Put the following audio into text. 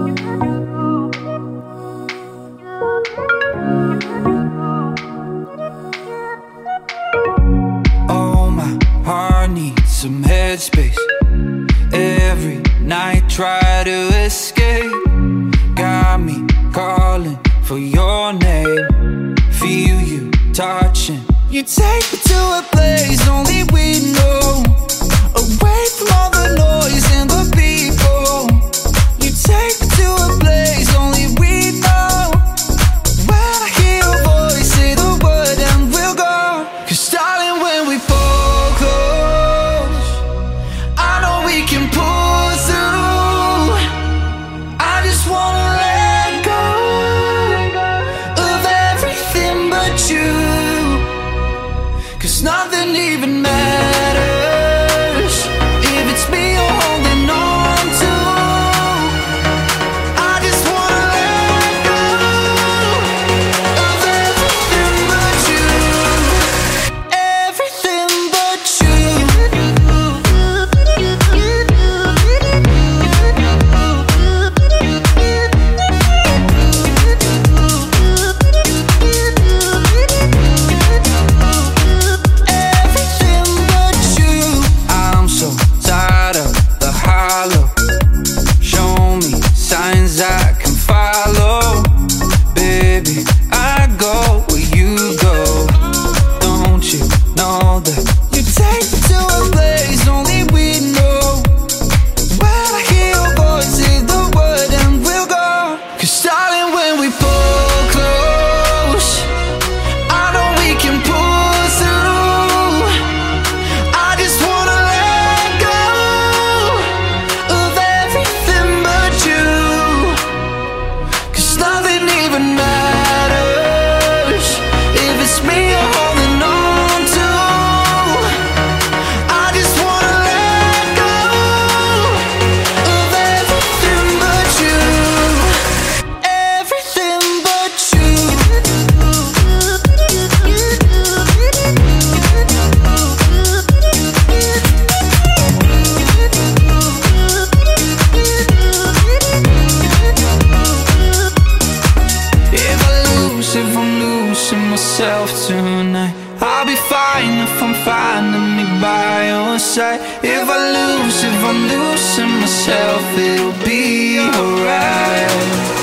Oh, my heart needs some headspace. Every night try to escape. Got me calling for your name. Feel you touching. You take me to a place only we know. Away from all the noise and the people. You take me to a place only we know. When I hear your voice, say the word and we'll go. 'Cause darling, when we fall close, I know we can pull through. I just wanna let go of everything but you. 'Cause nothing even matters if it's me you're holding on to. I just wanna let go of everything but you. Everything but you. Everything but you. I'm so tired of the hollow. Show me signs I can follow. Baby, I go where you go. Don't you know that you take me to a place only we know. When I hear your voice, say the word and we'll go. 'Cause darling, when we pull close, I know we can pull through. I just wanna let go of everything but you. 'Cause nothing even matters if it's me you're holding on to. I just wanna let go of everything but you. Everything but you. If I'm losing myself tonight, I'll be fine if I'm finding me by your side. If I'm losing myself, it'll be alright.